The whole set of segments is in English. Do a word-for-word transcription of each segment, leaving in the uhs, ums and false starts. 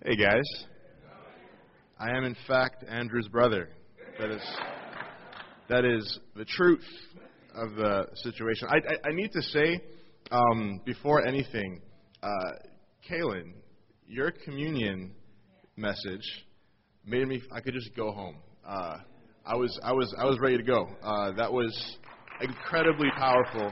Hey guys, I am in fact Andrew's brother. That is that is the truth of the situation. I, I, I need to say, um, before anything, uh, Kaylin, your communion message made me. I could just go home. Uh, I was I was I was ready to go. Uh, that was incredibly powerful.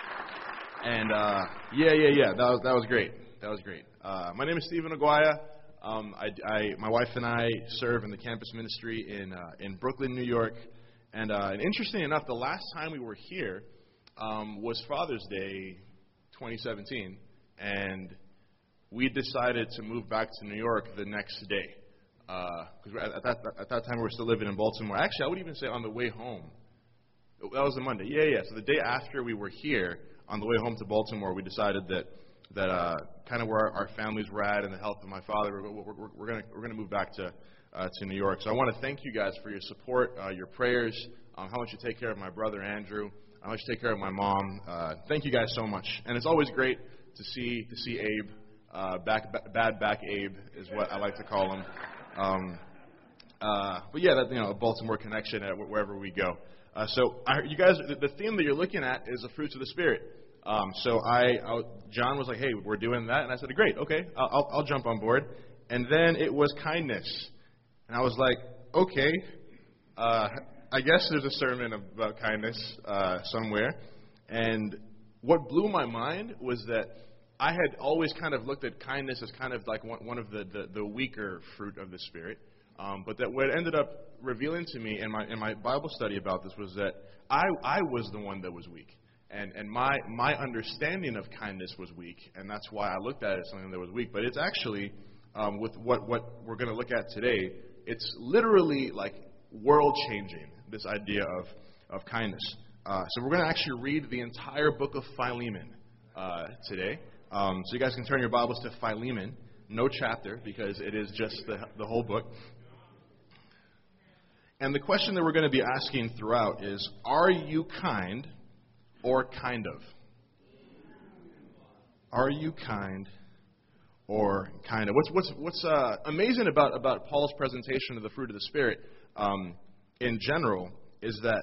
And uh, yeah, yeah, yeah. That was that was great. That was great. Uh, my name is Stephen Aguaya. Um, I, I, my wife and I serve in the campus ministry in uh, in Brooklyn, New York. And, uh, and interesting enough, the last time we were here um, was Father's Day twenty seventeen, and we decided to move back to New York the next day. Because uh, at, that, at that time we were still living in Baltimore. Actually, I would even say on the way home. That was a Monday. Yeah, yeah. So the day after we were here, on the way home to Baltimore, we decided that that uh, kind of where our, our families were at and the health of my father, we're, we're, we're, we're going we're gonna move back to uh, to New York. So I want to thank you guys for your support, uh, your prayers, um, how much you take care of my brother Andrew, how much you take care of my mom. Uh, thank you guys so much. And it's always great to see to see Abe, uh, back, b- bad back Abe is what I like to call him. Um, uh, but yeah, that, you know, a Baltimore connection at wherever we go. Uh, so I, you guys, the, the theme that you're looking at is the fruits of the Spirit. Um, so I, I, John was like, hey, we're doing that. And I said, great, okay, I'll, I'll jump on board. And then it was kindness. And I was like, okay, uh, I guess there's a sermon about kindness uh, somewhere. And what blew my mind was that I had always kind of looked at kindness as kind of like one, one of the, the, the weaker fruit of the Spirit. Um, but that what ended up revealing to me in my in my Bible study about this was that I, I was the one that was weak. And and my my understanding of kindness was weak, and that's why I looked at it as something that was weak. But it's actually, um, with what, what we're going to look at today, it's literally like world-changing, this idea of, of kindness. Uh, so we're going to actually read the entire book of Philemon uh, today. Um, so you guys can turn your Bibles to Philemon, no chapter, because it is just the, the whole book. And the question that we're going to be asking throughout is, are you kind or kind of? Are you kind or kind of? What's what's what's uh, amazing about, about Paul's presentation of the fruit of the Spirit um, in general is that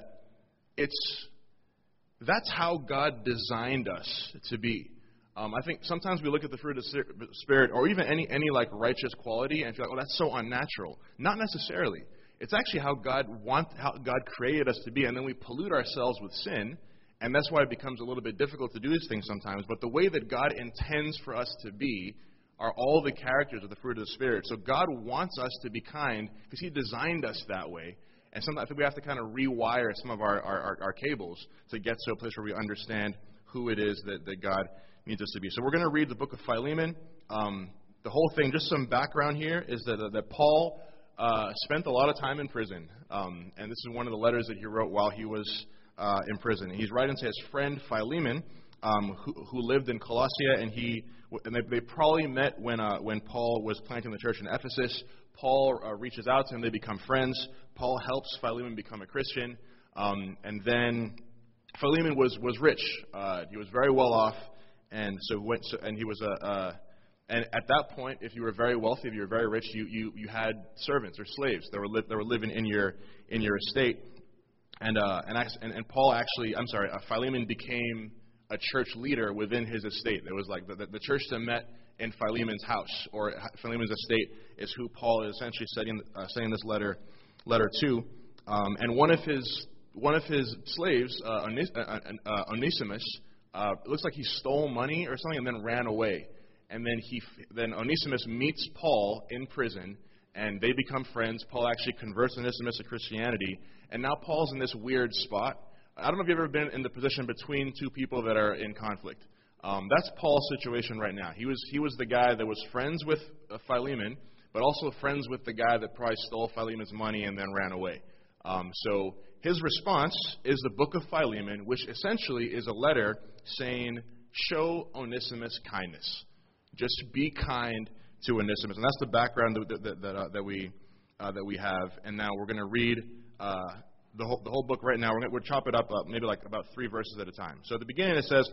it's that's how God designed us to be. Um, I think sometimes we look at the fruit of the Spirit or even any any like righteous quality and feel like, oh, that's so unnatural. Not necessarily. It's actually how God want how God created us to be, and then we pollute ourselves with sin. And that's why it becomes a little bit difficult to do these things sometimes. But the way that God intends for us to be are all the characters of the fruit of the Spirit. So God wants us to be kind because He designed us that way. And sometimes we have to kind of rewire some of our, our, our, our cables to get to a place where we understand who it is that, that God needs us to be. So we're going to read the book of Philemon. Um, the whole thing, just some background here, is that, that Paul uh, spent a lot of time in prison. Um, and this is one of the letters that he wrote while he was Uh, in prison. He's writing to his friend Philemon, um, who, who lived in Colossia, and he and they, they probably met when uh, when Paul was planting the church in Ephesus. Paul uh, reaches out to him; they become friends. Paul helps Philemon become a Christian, um, and then Philemon was was rich. Uh, he was very well off, and so went. So, and he was a. Uh, and at that point, if you were very wealthy, if you were very rich, you you, you had servants or slaves that were li- that were living in your in your estate. And, uh, and and and Paul actually, I'm sorry, uh, Philemon became a church leader within his estate. It was like the, the, the church that met in Philemon's house, or Philemon's estate, is who Paul is essentially sending, uh, sending this letter letter to. Um, and one of his one of his slaves, uh, Onis- uh, uh, Onesimus, uh, it looks like he stole money or something and then ran away. And then he then Onesimus meets Paul in prison, and they become friends. Paul actually converts Onesimus to Christianity. And now Paul's in this weird spot. I don't know if you've ever been in the position between two people that are in conflict. Um, that's Paul's situation right now. He was he was the guy that was friends with uh, Philemon, but also friends with the guy that probably stole Philemon's money and then ran away. Um, so his response is the book of Philemon, which essentially is a letter saying, show Onesimus kindness. Just be kind to Onesimus. And that's the background that, that, that, uh, that, we, uh, that we have. And now we're going to read Uh, the whole the whole book right now. We're going to we'll chop it up uh, maybe like about three verses at a time. So at the beginning it says,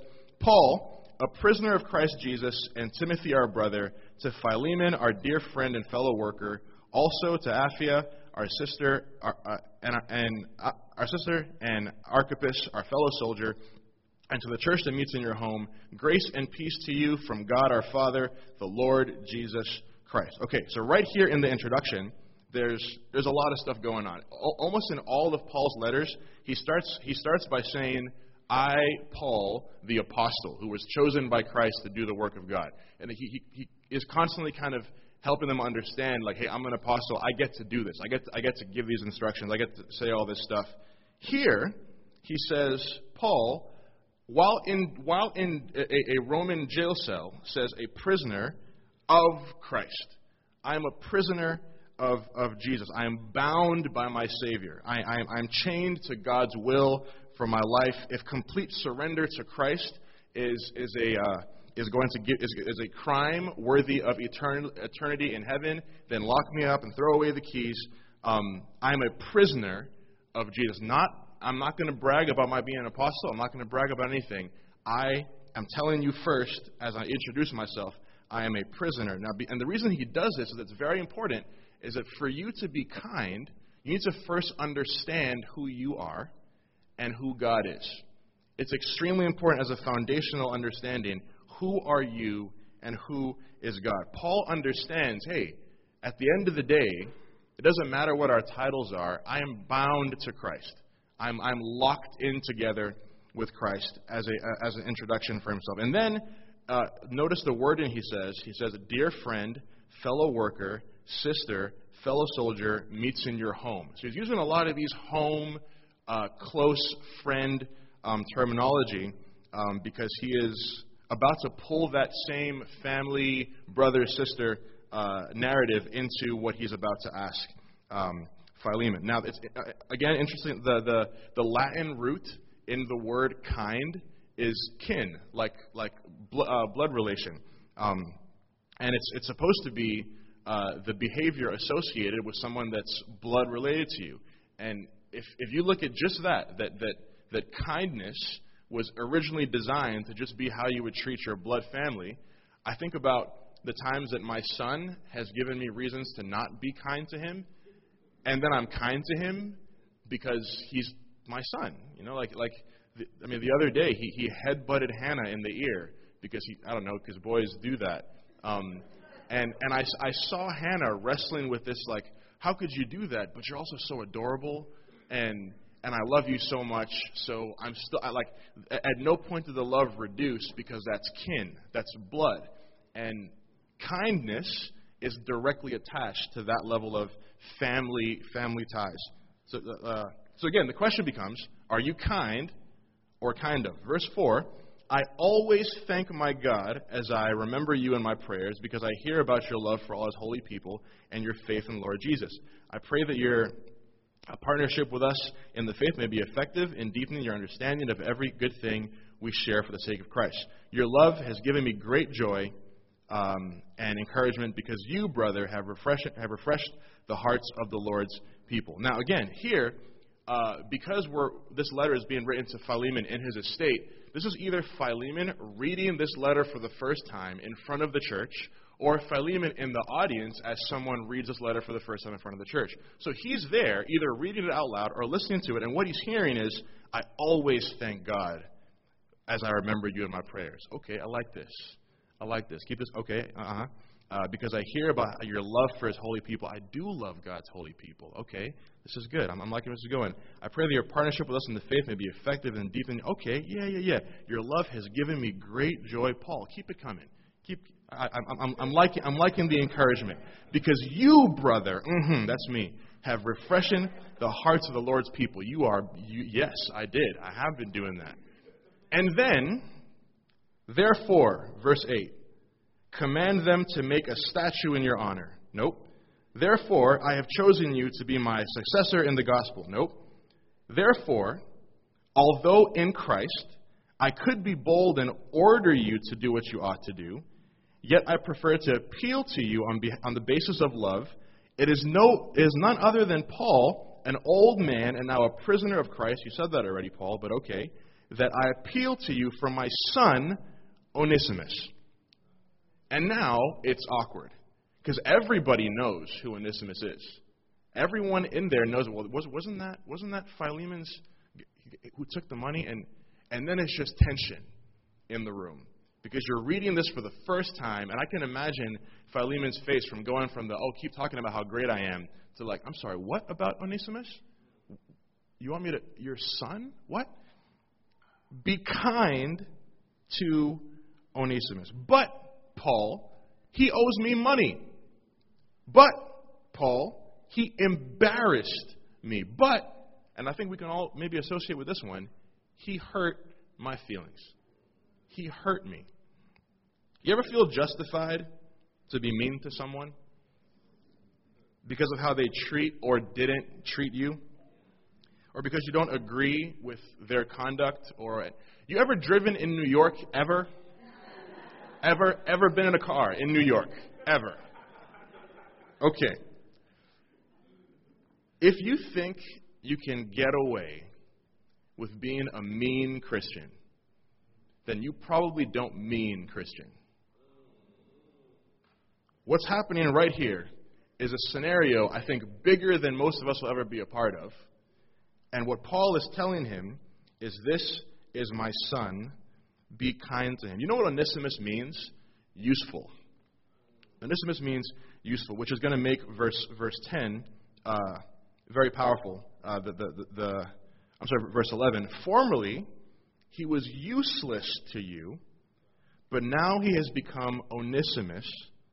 Paul, a prisoner of Christ Jesus, and Timothy our brother, to Philemon, our dear friend and fellow worker, also to Apphia, our sister, our, uh, and, and uh, our sister, and Archippus, our fellow soldier, and to the church that meets in your home, grace and peace to you from God our Father, the Lord Jesus Christ. Okay, so right here in the introduction, there's there's a lot of stuff going on. Al- almost in all of Paul's letters, he starts he starts by saying, I, Paul, the apostle, who was chosen by Christ to do the work of God. And he, he, he is constantly kind of helping them understand, like, hey, I'm an apostle. I get to do this. I get to, I get to give these instructions. I get to say all this stuff. Here, he says, Paul, while in while in a, a Roman jail cell, says a prisoner of Christ. I am a prisoner of, of Jesus. I am bound by my Savior. I, I am I'm chained to God's will for my life. If complete surrender to Christ is is a uh, is going to give is, is a crime worthy of etern- eternity in heaven, then lock me up and throw away the keys. Um, I'm a prisoner of Jesus. Not I'm not going to brag about my being an apostle. I'm not going to brag about anything. I am telling you first, as I introduce myself, I am a prisoner. Now, and the reason he does this is it's very important. Is that for you to be kind, you need to first understand who you are and who God is. It's extremely important as a foundational understanding. Who are you and who is God? Paul understands, hey, at the end of the day, it doesn't matter what our titles are. I am bound to Christ. I'm, I'm locked in together with Christ as a as an introduction for himself. And then uh, notice the wording he says. He says, dear friend, fellow worker, sister, fellow soldier, meets in your home. So he's using a lot of these home, uh, close friend um, terminology um, because he is about to pull that same family, brother, sister uh, narrative into what he's about to ask um, Philemon. Now, it's, uh, again, interesting, the, the, the Latin root in the word kind is kin, like like bl- uh, blood relation. Um, and it's it's supposed to be uh, the behavior associated with someone that's blood related to you. And if if you look at just that, that that that kindness was originally designed to just be how you would treat your blood family, I think about the times that my son has given me reasons to not be kind to him, and then I'm kind to him because he's my son. You know, like like the, I mean, the other day he he headbutted Hannah in the ear because he I don't know because boys do that. Um, and and I I saw Hannah wrestling with this, like, how could you do that? But you're also so adorable, and and I love you so much. So I'm still I, like at no point did the love reduce because that's kin, that's blood, and kindness is directly attached to that level of family family ties. So, uh, so again, the question becomes, are you kind or kind of? Verse four, I always thank my God as I remember you in my prayers because I hear about your love for all his holy people and your faith in the Lord Jesus. I pray that your partnership with us in the faith may be effective in deepening your understanding of every good thing we share for the sake of Christ. Your love has given me great joy um, and encouragement because you, brother, have refreshed, have refreshed the hearts of the Lord's people. Now, again, here, uh, because we're, this letter is being written to Philemon in his estate, this is either Philemon reading this letter for the first time in front of the church, or Philemon in the audience as someone reads this letter for the first time in front of the church. So he's there, either reading it out loud or listening to it, and what he's hearing is, I always thank God as I remember you in my prayers. Okay, I like this. I like this. Keep this. Okay, uh-huh. Uh, because I hear about your love for his holy people. I do love God's holy people. Okay, this is good. I'm, I'm liking where this is going. I pray that your partnership with us in the faith may be effective and deep. Okay, yeah, yeah, yeah. Your love has given me great joy. Paul, keep it coming. Keep. I, I'm, I'm, I'm liking. I'm liking the encouragement because you, brother, mm-hmm, that's me, have refreshing the hearts of the Lord's people. You are. You, yes, I did. I have been doing that. And then, therefore, verse eight. Command them to make a statue in your honor. Nope. Therefore, I have chosen you to be my successor in the gospel. Nope. Therefore, although in Christ I could be bold and order you to do what you ought to do, yet I prefer to appeal to you on, be, on the basis of love. It is no, it is none other than Paul, an old man and now a prisoner of Christ. You said that already, Paul, but okay. that I appeal to you for my son, Onesimus. And now it's awkward, because everybody knows who Onesimus is. Everyone in there knows, well, wasn't that, wasn't that Philemon's who took the money? And, and then it's just tension in the room, because you're reading this for the first time, and I can imagine Philemon's face from going from the, oh, keep talking about how great I am, to like, I'm sorry, what about Onesimus? You want me to, your son? What? Be kind to Onesimus. But, Paul, he owes me money. But, Paul, he embarrassed me. But, and I think we can all maybe associate with this one, he hurt my feelings. He hurt me. You ever feel justified to be mean to someone because of how they treat or didn't treat you? Or because you don't agree with their conduct? Or you ever driven in New York ever? Ever, ever been in a car in New York? Ever? Okay. If you think you can get away with being a mean Christian, then you probably don't mean Christian. What's happening right here is a scenario, I think, bigger than most of us will ever be a part of. And what Paul is telling him is, this is my son, be kind to him. You know what Onesimus means? Useful. Onesimus means useful, which is going to make verse verse ten uh, very powerful. Uh, the, the, the, the I'm sorry, verse eleven. Formerly, he was useless to you, but now he has become Onesimus,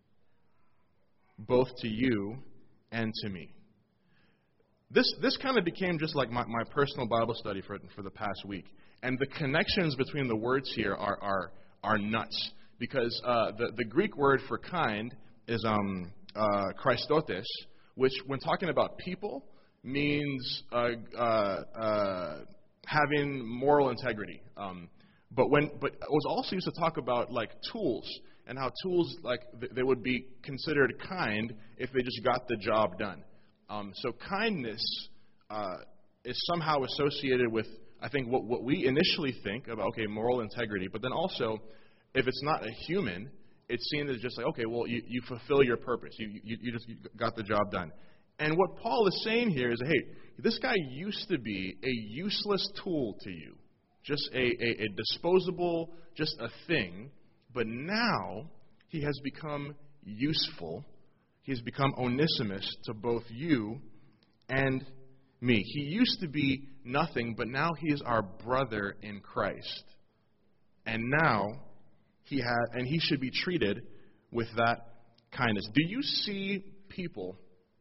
both to you and to me. This this kind of became just like my, my personal Bible study for for the past week. And the connections between the words here are are, are nuts. Because uh, the, the Greek word for kind is um, uh, Christotes, which when talking about people means uh, uh, uh, having moral integrity. Um, but when but it was also used to talk about like tools, and how tools like they would be considered kind if they just got the job done. Um, so kindness uh, is somehow associated with, I think, what, what we initially think about, okay, moral integrity. But then also, if it's not a human, it's seen as just like, okay, well, you, you fulfill your purpose. You, you, you just got the job done. And what Paul is saying here is, hey, this guy used to be a useless tool to you, just a, a, a disposable, just a thing. But now he has become useful. He has become Onesimus to both you and me. He used to be nothing, but now he is our brother in Christ. And now he has, and he should be treated with that kindness. Do you see people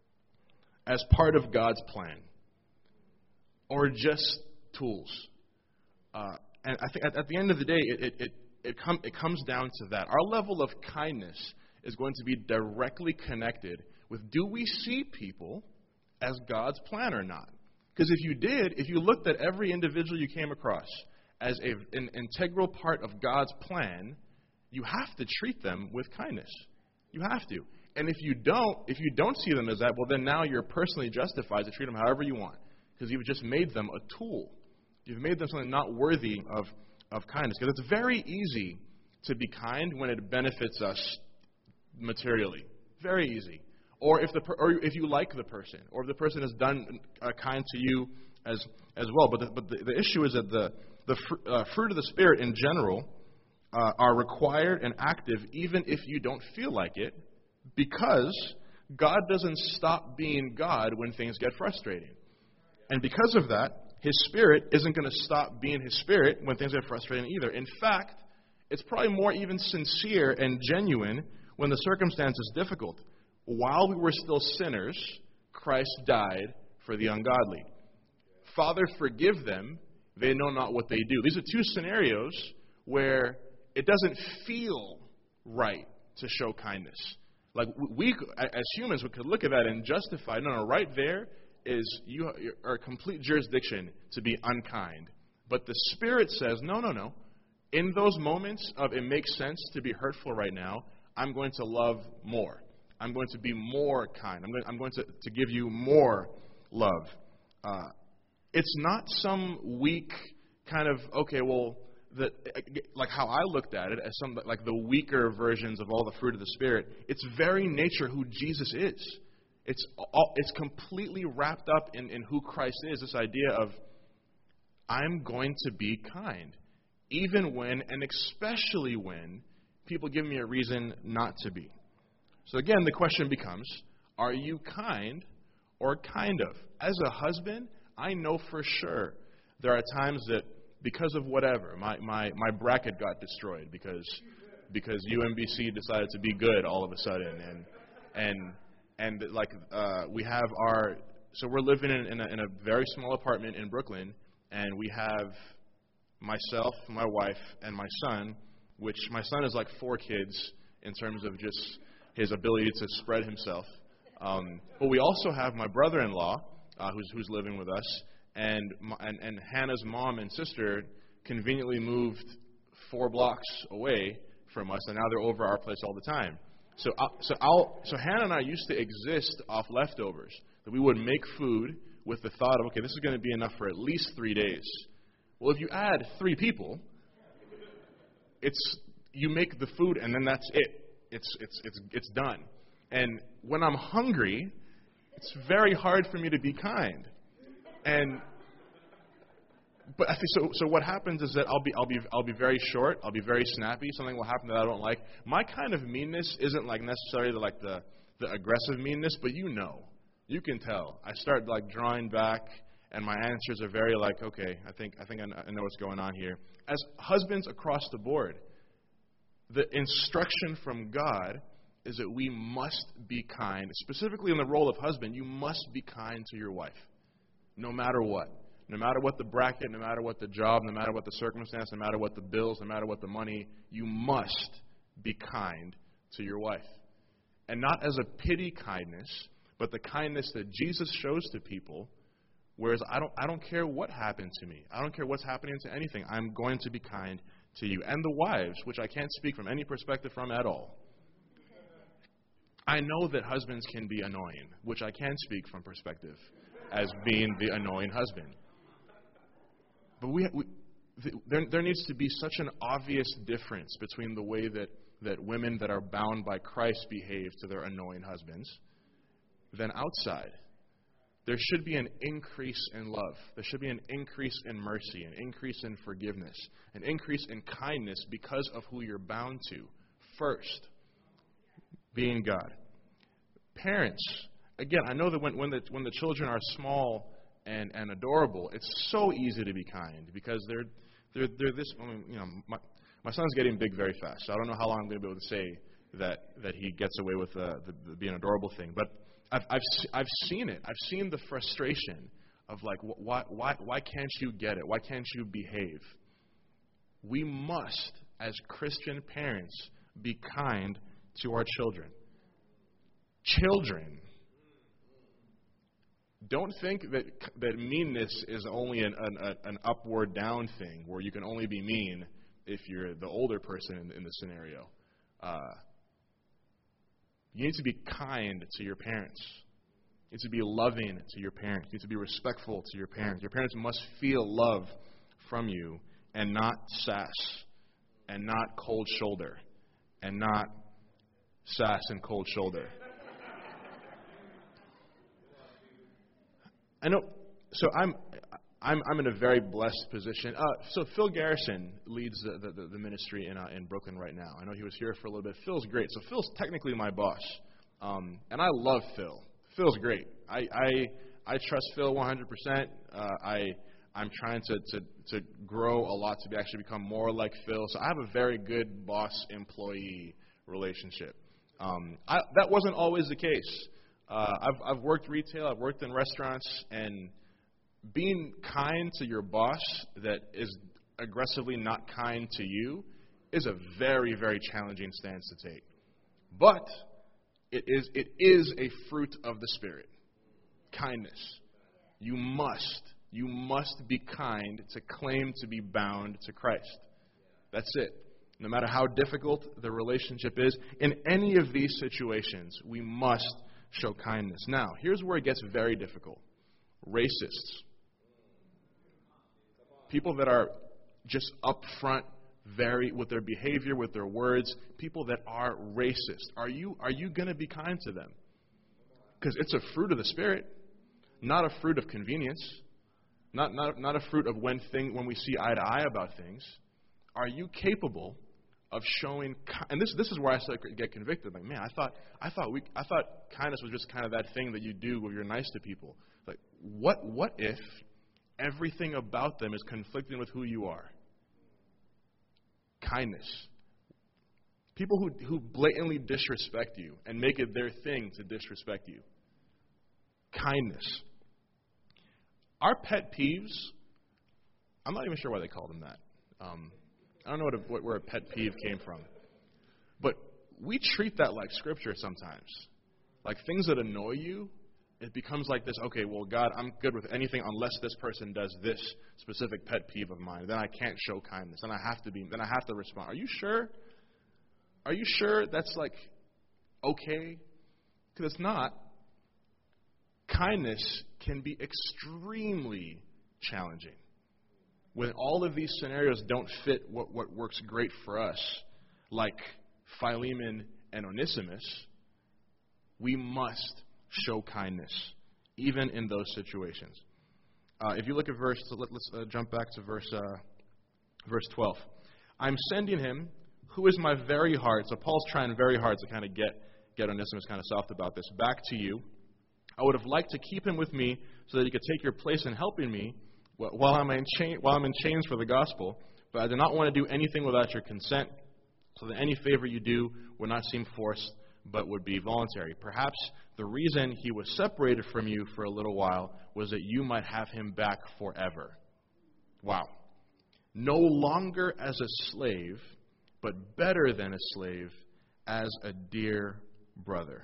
as part of God's plan, or just tools? Uh, and I think at, at the end of the day, it it it, it, com- it comes down to that. Our level of kindness is going to be directly connected with, do we see people as God's plan or not? Because if you did, if you looked at every individual you came across as a, an integral part of God's plan, you have to treat them with kindness. You have to. And if you don't, if you don't see them as that, well, then now you're personally justified to treat them however you want, because you've just made them a tool. You've made them something not worthy of, of kindness. Because it's very easy to be kind when it benefits us materially. Very easy. Or if the per- or if you like the person, or if the person has done uh, kind to you as as well. But the, but the, the issue is that the the fr- uh, fruit of the Spirit in general uh, are required and active even if you don't feel like it, because God doesn't stop being God when things get frustrating. And because of that, His Spirit isn't going to stop being His Spirit when things get frustrating either. In fact, it's probably more even sincere and genuine when the circumstance is difficult. While we were still sinners, Christ died for the ungodly. Father, forgive them. They know not what they do. These are two scenarios where it doesn't feel right to show kindness. Like we, as humans, we could look at that and justify, no, no, right there is you are a complete jurisdiction to be unkind. But the Spirit says, no, no, no. In those moments of it makes sense to be hurtful right now, I'm going to love more. I'm going to be more kind. I'm going, I'm going to, to give you more love. Uh, it's not some weak kind of, okay, well, the, like how I looked at it as some like the weaker versions of all the fruit of the Spirit, its very nature who Jesus is. It's all, it's completely wrapped up in, in who Christ is, this idea of I'm going to be kind, even when, and especially when, people give me a reason not to be. So again, the question becomes, are you kind or kind of? As a husband, I know for sure there are times that because of whatever, my, my, my bracket got destroyed because because U M B C decided to be good all of a sudden, and and and like uh, we have our so we're living in, in, a, in a very small apartment in Brooklyn, and we have myself, my wife, and my son, which my son is like four kids in terms of just his ability to spread himself. Um, but we also have my brother-in-law uh, who's who's living with us. And, and and Hannah's mom and sister conveniently moved four blocks away from us, and now they're over our place all the time. So I'll, so I'll so Hannah and I used to exist off leftovers. That we would make food with the thought of, okay, this is going to be enough for at least three days. Well, if you add three people, it's you make the food and then that's it. It's it's it's it's done. And when I'm hungry, it's very hard for me to be kind. And but I think so. So what happens is that I'll be I'll be I'll be very short. I'll be very snappy. Something will happen that I don't like. My kind of meanness isn't like necessarily the, like the the aggressive meanness, but you know, you can tell. I start like drawing back, and my answers are very like, okay, I think I think I know what's going on here. As husbands across the board, the instruction from God is that we must be kind. Specifically in the role of husband, you must be kind to your wife. No matter what. No matter what the bracket, no matter what the job, no matter what the circumstance, no matter what the bills, no matter what the money, you must be kind to your wife. And not as a pity kindness, but the kindness that Jesus shows to people, whereas I don't I don't care what happened to me. I don't care what's happening to anything. I'm going to be kind to you. And the wives, which I can't speak from any perspective from at all. I know that husbands can be annoying, which I can speak from perspective as being the annoying husband. But we, we there, there needs to be such an obvious difference between the way that, that women that are bound by Christ behave to their annoying husbands than outside. There should be an increase in love. There should be an increase in mercy, an increase in forgiveness, an increase in kindness because of who you're bound to. First, being God. Parents, again, I know that when, when the when the children are small and, and adorable, it's so easy to be kind because they're they're they're this. I mean, you know, my my son's getting big very fast, so I don't know how long I'm going to be able to say that that he gets away with the, the, the being adorable thing. But I've I've I've seen it. I've seen the frustration of like, why why why can't you get it? Why can't you behave? We must, as Christian parents, be kind to our children. Children, don't think that that meanness is only an, an, an upward down thing where you can only be mean if you're the older person in, in the scenario. Uh, you need to be kind to your parents. You need to be loving to your parents. You need to be respectful to your parents. Your parents must feel love from you and not sass and not cold shoulder and not sass and cold shoulder. I know. So I'm, I'm, I'm in a very blessed position. Uh, so Phil Garrison leads the, the, the ministry in uh, in Brooklyn right now. I know he was here for a little bit. Phil's great. So Phil's technically my boss, um, and I love Phil. Phil's great. I I, I trust Phil one hundred percent. Uh, I I'm trying to, to to grow a lot to be actually become more like Phil. So I have a very good boss-employee relationship. Um, I, that wasn't always the case. Uh, I've, I've worked retail, I've worked in restaurants, and being kind to your boss that is aggressively not kind to you is a very, very challenging stance to take. But it is it is a fruit of the Spirit. Kindness. You must, you must be kind to claim to be bound to Christ. That's it. No matter how difficult the relationship is, in any of these situations, we must show kindness. Now, here's where it gets very difficult. Racists. people that are just upfront, very with their behavior, with their words, people that are racist. Are you are you going to be kind to them? Because it's a fruit of the Spirit, not a fruit of convenience, not not not a fruit of when thing when we see eye to eye about things. Are you capable of showing? And this this is where I start to get convicted. Like, man, I thought I thought we I thought kindness was just kind of that thing that you do where you're nice to people. Like, what what if everything about them is conflicting with who you are? Kindness. People who, who blatantly disrespect you and make it their thing to disrespect you. Kindness. Our pet peeves, I'm not even sure why they call them that. Um, I don't know what, a, what where a pet peeve came from. But we treat that like Scripture sometimes. Like things that annoy you, it becomes like this, okay, well, God, I'm good with anything unless this person does this specific pet peeve of mine. Then I can't show kindness. Then I have to be, then I have to respond. Are you sure? Are you sure that's like okay? Because it's not. Kindness can be extremely challenging. When all of these scenarios don't fit what, what works great for us, like Philemon and Onesimus, we must show kindness, even in those situations. Uh, if you look at verse, let, let's uh, jump back to verse uh, verse twelve. I'm sending him, who is my very heart. So Paul's trying very hard to kind of get get Onesimus kind of soft about this. Back to you. I would have liked to keep him with me so that he could take your place in helping me while I'm in cha- while I'm in chains for the gospel. But I do not want to do anything without your consent, so that any favor you do would not seem forced, but would be voluntary. Perhaps the reason he was separated from you for a little while was that you might have him back forever. Wow. No longer as a slave, but better than a slave, as a dear brother.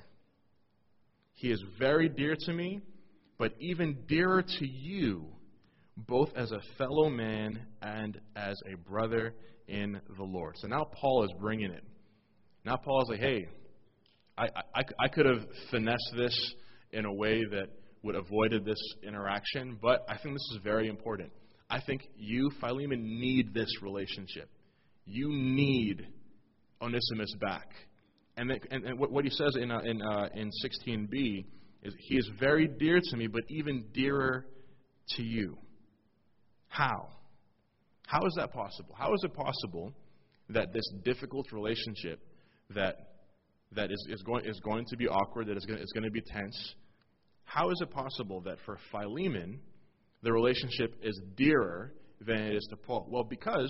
He is very dear to me, but even dearer to you, both as a fellow man and as a brother in the Lord. So now Paul is bringing it. Now Paul is like, hey, I, I, I could have finessed this in a way that would have avoided this interaction, but I think this is very important. I think you, Philemon, need this relationship. You need Onesimus back. And, that, and, and what he says in uh, in uh, in sixteen b is, he is very dear to me, but even dearer to you. How? How is that possible? How is it possible that this difficult relationship that that is, is going is going to be awkward, that is going, is going to be tense, how is it possible that for Philemon, the relationship is dearer than it is to Paul? Well, because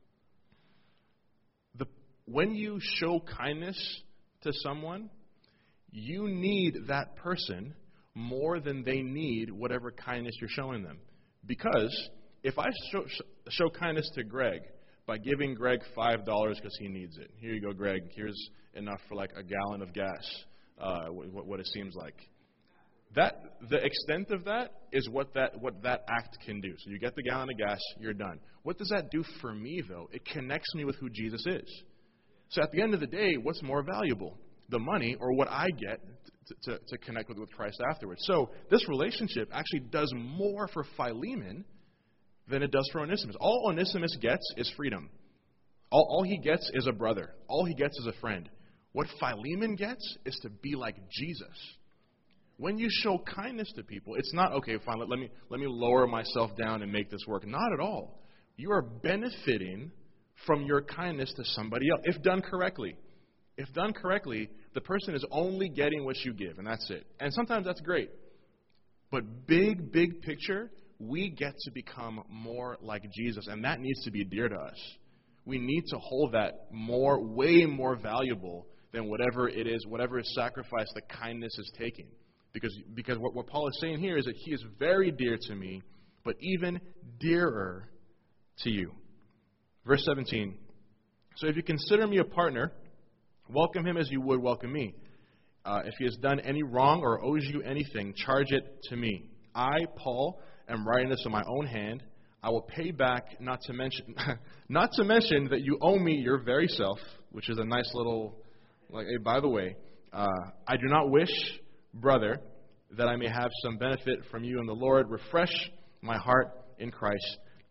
the when you show kindness to someone, you need that person more than they need whatever kindness you're showing them. Because if I show, show kindness to Greg by giving Greg five dollars because he needs it. Here you go, Greg. Here's enough for like a gallon of gas, uh, what, what it seems like. That the extent of that is what that what that act can do. So you get the gallon of gas, you're done. What does that do for me, though? It connects me with who Jesus is. So at the end of the day, what's more valuable, the money or what I get to, to, to connect with, with Christ afterwards? So this relationship actually does more for Philemon than it does for Onesimus. All Onesimus gets is freedom. All, all he gets is a brother. All he gets is a friend. What Philemon gets is to be like Jesus. When you show kindness to people, it's not, okay, fine, let, let me let me lower myself down and make this work. Not at all. You are benefiting from your kindness to somebody else, if done correctly. If done correctly, the person is only getting what you give, and that's it. And sometimes that's great. But big, big picture, we get to become more like Jesus, and that needs to be dear to us. We need to hold that more, way more valuable than whatever it is, whatever sacrifice the kindness is taking. Because, because what, what Paul is saying here is that he is very dear to me, but even dearer to you. Verse seventeen, so if you consider me a partner, welcome him as you would welcome me. Uh, if he has done any wrong or owes you anything, charge it to me. I, Paul, am writing this in my own hand. I will pay back, not to mention not to mention that you owe me your very self, which is a nice little, like, hey, by the way, uh, I do not wish, brother, that I may have some benefit from you in the Lord. Refresh my heart in Christ.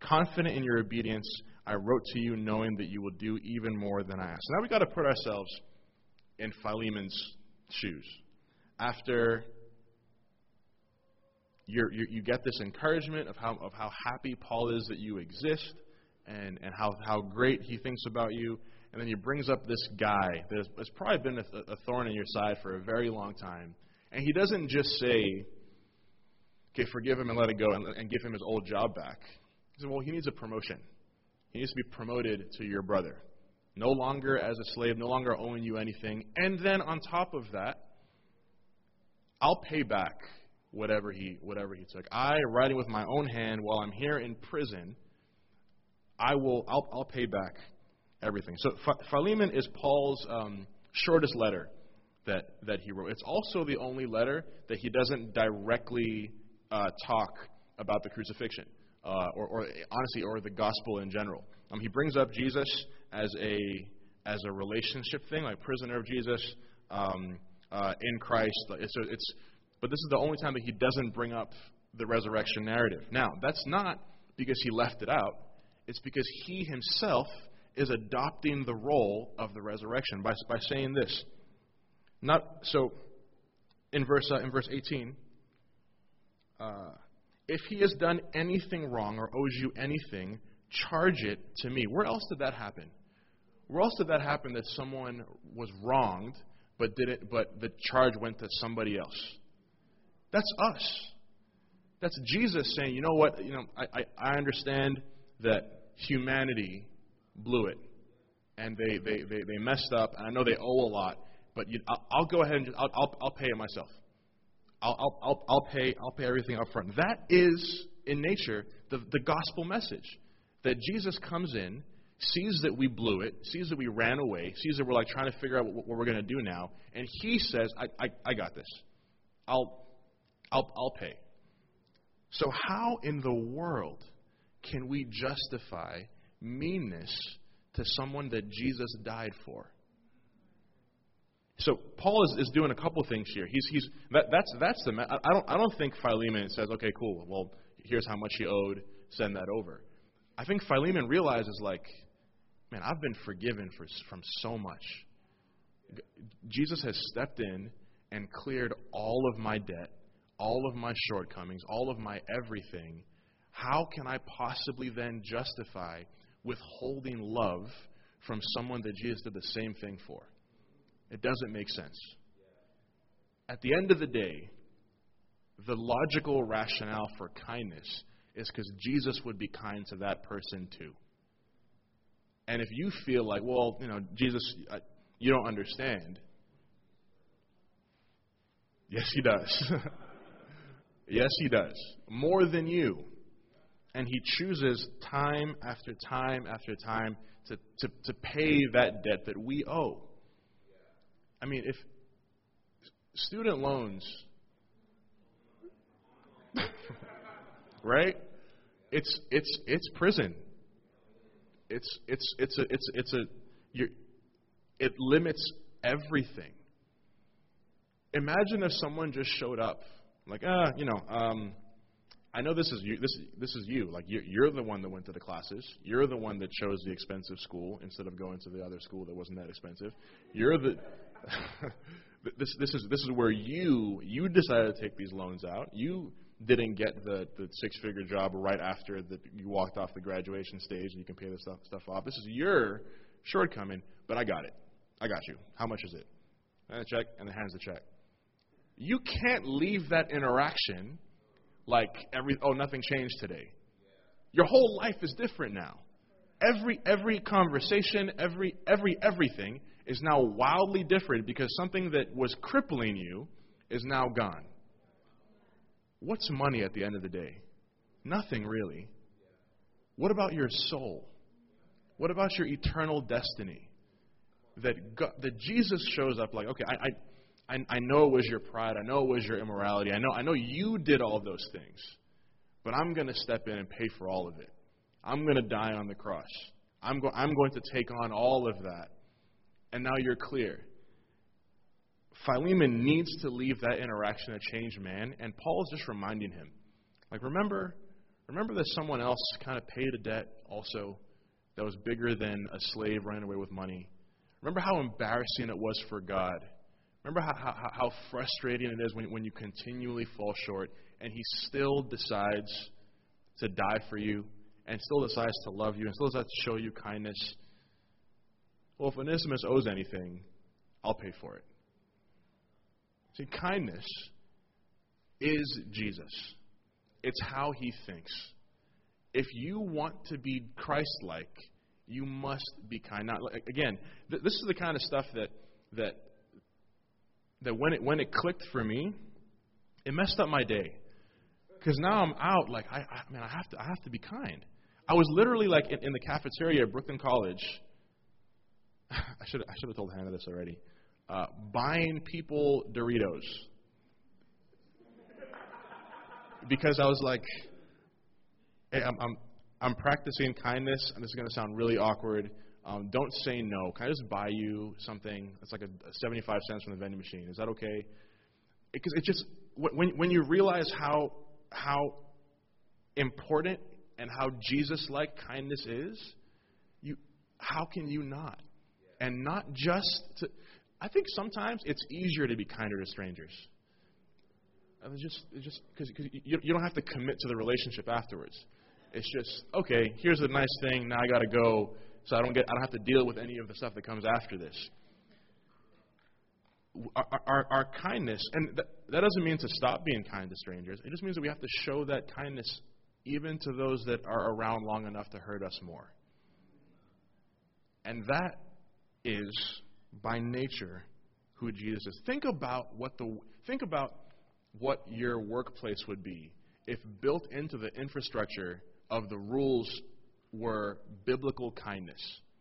confident in your obedience, I wrote to you knowing that you will do even more than I ask. Now we got to put ourselves in Philemon's shoes. After you're, you you get this encouragement of how of how happy Paul is that you exist, and, and how, how great he thinks about you, and then he brings up this guy that has, has probably been a, a thorn in your side for a very long time, and he doesn't just say, okay, forgive him and let it go, and, and give him his old job back. He said, well, he needs a promotion. He needs to be promoted to your brother. No longer as a slave, no longer owing you anything. And then on top of that, I'll pay back whatever he whatever he took. I, writing with my own hand while I'm here in prison, I will I'll, I'll pay back everything. So Philemon is Paul's um, shortest letter that that he wrote. It's also the only letter that he doesn't directly uh, talk about the crucifixion. Uh, or, or honestly, or the gospel in general. Um, he brings up Jesus as a as a relationship thing, like prisoner of Jesus um, uh, in Christ. It's, it's, but this is the only time that he doesn't bring up the resurrection narrative. Now, that's not because he left it out. It's because he himself is adopting the role of the resurrection by by saying this. Not so. In verse uh, in verse eighteen. Uh, If he has done anything wrong or owes you anything, charge it to me. Where else did that happen? Where else did that happen that someone was wronged, but did it, but the charge went to somebody else? That's us. That's Jesus saying, you know what? You know, I, I, I understand that humanity blew it, and they, they, they, they messed up, and I know they owe a lot, but you, I'll, I'll go ahead and just, I'll, I'll, I'll pay it myself. I'll, I'll, I'll pay I'll pay everything up front. That is, in nature, the, the gospel message. That Jesus comes in, sees that we blew it, sees that we ran away, sees that we're like trying to figure out what, what we're going to do now, and he says, I, I, I got this. I'll, I'll, I'll pay. So how in the world can we justify meanness to someone that Jesus died for? So Paul is, is doing a couple things here. He's he's that, that's that's the I don't I don't think Philemon says, okay, cool. Well, here's how much he owed. Send that over. I think Philemon realizes, like, man, I've been forgiven for from so much. Jesus has stepped in and cleared all of my debt, all of my shortcomings, all of my everything. How can I possibly then justify withholding love from someone that Jesus did the same thing for? It doesn't make sense. At the end of the day, the logical rationale for kindness is because Jesus would be kind to that person too. And if you feel like, well, you know, Jesus, you don't understand. Yes, he does. Yes, he does. More than you. And he chooses time after time after time to, to, to pay that debt that we owe. I mean, if student loans, right? It's it's it's prison. It's it's it's a it's it's a you're, it limits everything. Imagine if someone just showed up, like, ah, you know, um, I know this is you. This this is you. Like you're, you're the one that went to the classes. You're the one that chose the expensive school instead of going to the other school that wasn't that expensive. You're the this this is this is where you you decided to take these loans out. You didn't get the, the six figure job right after that you walked off the graduation stage and you can pay this stuff stuff off. This is your shortcoming, but I got it. I got you. How much is it? And a check, and then hands the check. You can't leave that interaction like every oh nothing changed today. Your whole life is different now. Every every conversation, every every everything is now wildly different because something that was crippling you is now gone. What's money at the end of the day? Nothing really. What about your soul? What about your eternal destiny? That God, that Jesus shows up like, okay, I, I I know it was your pride, I know it was your immorality, I know I know you did all of those things, but I'm going to step in and pay for all of it. I'm going to die on the cross. I'm go, I'm going to take on all of that. And now you're clear. Philemon needs to leave that interaction a changed man, and Paul is just reminding him, like, remember, Remember that someone else kind of paid a debt also that was bigger than a slave running away with money. Remember how embarrassing it was for God. Remember how, how, how frustrating it is when, when you continually fall short and He still decides to die for you and still decides to love you and still decides to show you kindness. Well, if Onesimus owes anything, I'll pay for it. See, kindness is Jesus. It's how He thinks. If you want to be Christ-like, you must be kind. Now, again, th- this is the kind of stuff that that that when it when it clicked for me, it messed up my day. Because now I'm out, like I, I man, I have to I have to be kind. I was literally like in, in the cafeteria at Brooklyn College. I should I should have told Hannah this already. Uh, buying people Doritos. Because I was like, hey, I'm, I'm I'm practicing kindness, and this is going to sound really awkward. Um, don't say no. Can I just buy you something that's like a, a seventy-five cents from the vending machine? Is that okay? Because it, it just when when you realize how how important and how Jesus-like kindness is, you how can you not? And not just to. I think sometimes it's easier to be kinder to strangers. It's just, it's just because you, you don't have to commit to the relationship afterwards. It's just, okay, here's a nice thing. Now I got to go, so I don't get, I don't have to deal with any of the stuff that comes after this. Our, our, our kindness, and that, that doesn't mean to stop being kind to strangers. It just means that we have to show that kindness even to those that are around long enough to hurt us more. And that is, by nature, who Jesus is. Think about what the think about what your workplace would be if built into the infrastructure of the rules were biblical kindness.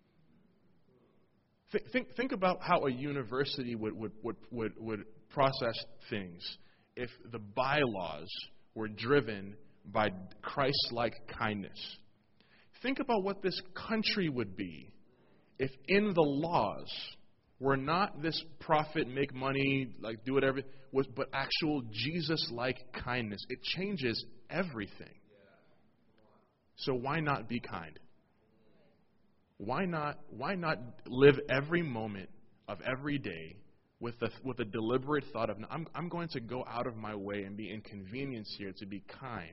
Think think, think about how a university would, would, would, would, would process things if the bylaws were driven by Christ-like kindness. Think about what this country would be if in the laws were not this profit, make money, like do whatever, was, but actual Jesus-like kindness. It changes everything. So why not be kind? Why not? Why not live every moment of every day with the with a deliberate thought of I'm I'm going to go out of my way and be inconvenienced here to be kind.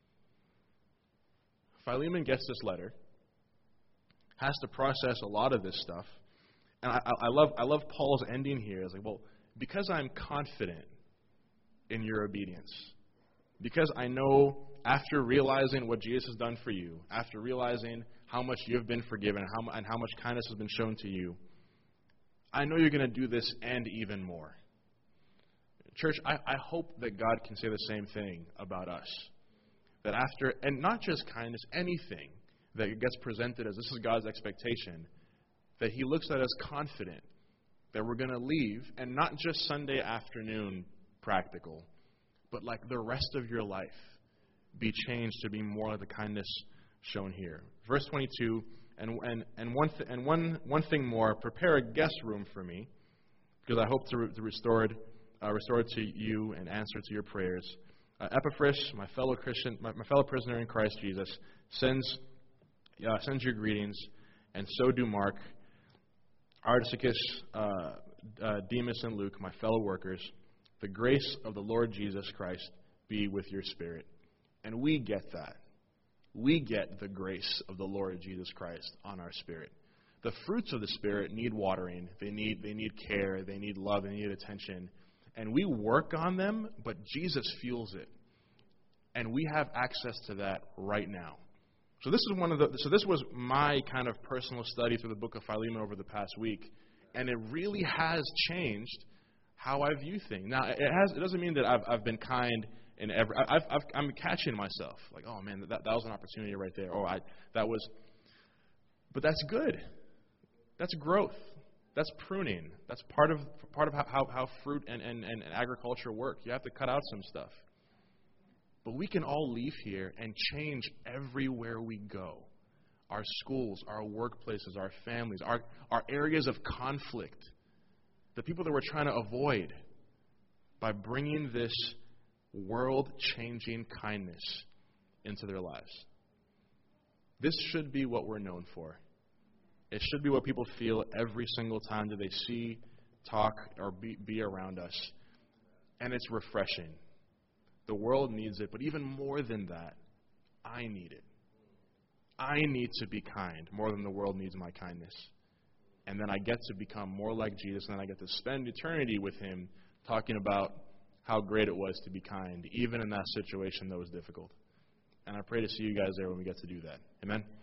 Philemon gets this letter, has to process a lot of this stuff. And I, I love I love Paul's ending here. It's like, well, because I'm confident in your obedience, because I know after realizing what Jesus has done for you, after realizing how much you have been forgiven how, and how much kindness has been shown to you, I know you're going to do this and even more. Church, I, I hope that God can say the same thing about us. That after, and not just kindness, anything that gets presented as this is God's expectation, that He looks at us confident that we're going to leave, and not just Sunday afternoon practical, but like the rest of your life be changed to be more like the kindness shown here. Verse twenty-two, and and and one th- and one one thing more, prepare a guest room for me, because I hope to, re- to restore it, uh, restore it to you and answer to your prayers. Uh, Epaphras, my fellow Christian, my, my fellow prisoner in Christ Jesus, sends uh, sends your greetings, and so do Mark, Aristarchus, uh, uh, Demas, and Luke, my fellow workers. The grace of the Lord Jesus Christ be with your spirit. And we get that. We get the grace of the Lord Jesus Christ on our spirit. The fruits of the Spirit need watering. They need they need care. They need love. They need attention. And we work on them, but Jesus fuels it. And we have access to that right now. So this is one of the. So this was my kind of personal study through the book of Philemon over the past week, and it really has changed how I view things. Now it has. It doesn't mean that I've I've been kind in every. I've, I've I'm catching myself like, oh man, that that was an opportunity right there. Oh, I that was. But that's good. That's growth. That's pruning. That's part of part of how how, how fruit and, and, and agriculture work. You have to cut out some stuff. But we can all leave here and change everywhere we go. Our schools, our workplaces, our families, our, our areas of conflict, the people that we're trying to avoid, by bringing this world-changing kindness into their lives. This should be what we're known for. It should be what people feel every single time that they see, talk, or be, be around us. And it's refreshing. The world needs it, but even more than that, I need it. I need to be kind more than the world needs my kindness. And then I get to become more like Jesus, and then I get to spend eternity with him talking about how great it was to be kind, even in that situation that was difficult. And I pray to see you guys there when we get to do that. Amen?